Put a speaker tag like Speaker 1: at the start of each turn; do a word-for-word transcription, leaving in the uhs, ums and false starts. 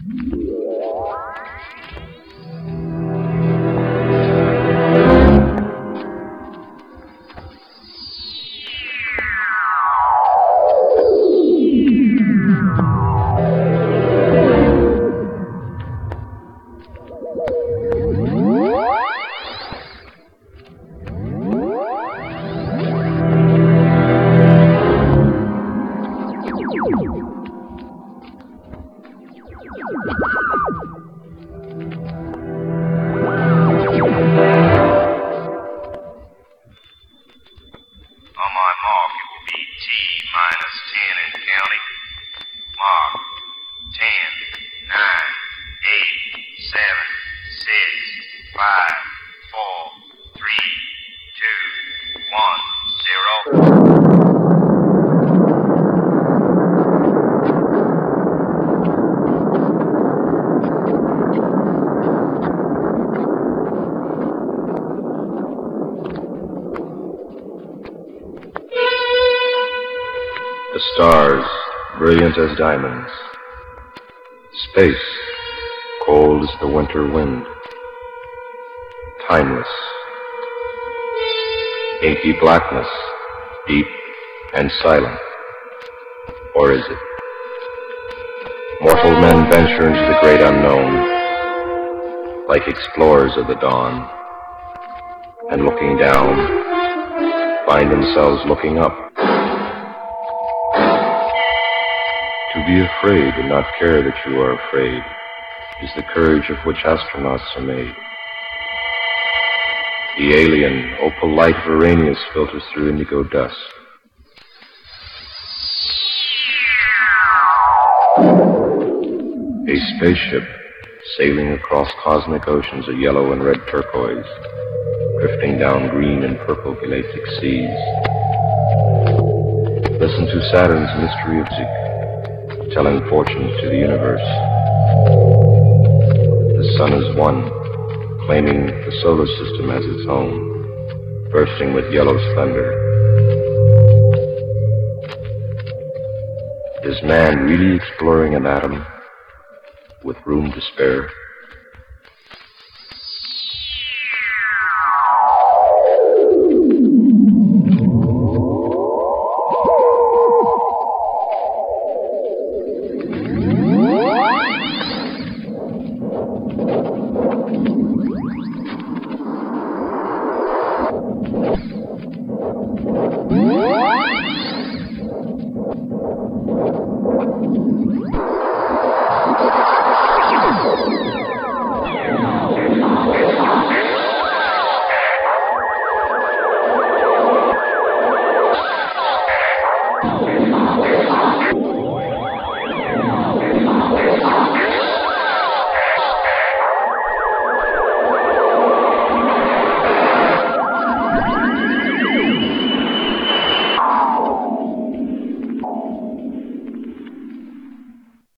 Speaker 1: The stars, brilliant as diamonds. Space, cold as the winter wind. Timeless. Inky blackness, deep and silent. Or is it? Mortal men venture into the great unknown, like explorers of the dawn, and looking down, find themselves looking up. To be afraid and not care that you are afraid is the courage of which astronauts are made. The alien, opal light of Arrhenius filters through indigo dust. A spaceship sailing across cosmic oceans of yellow and red turquoise, drifting down green and purple galactic seas. Listen to Saturn's mystery of Zik, telling fortunes to the universe. The sun is one, claiming the solar system as its own, bursting with yellow splendor. Is man really exploring an atom with room to spare?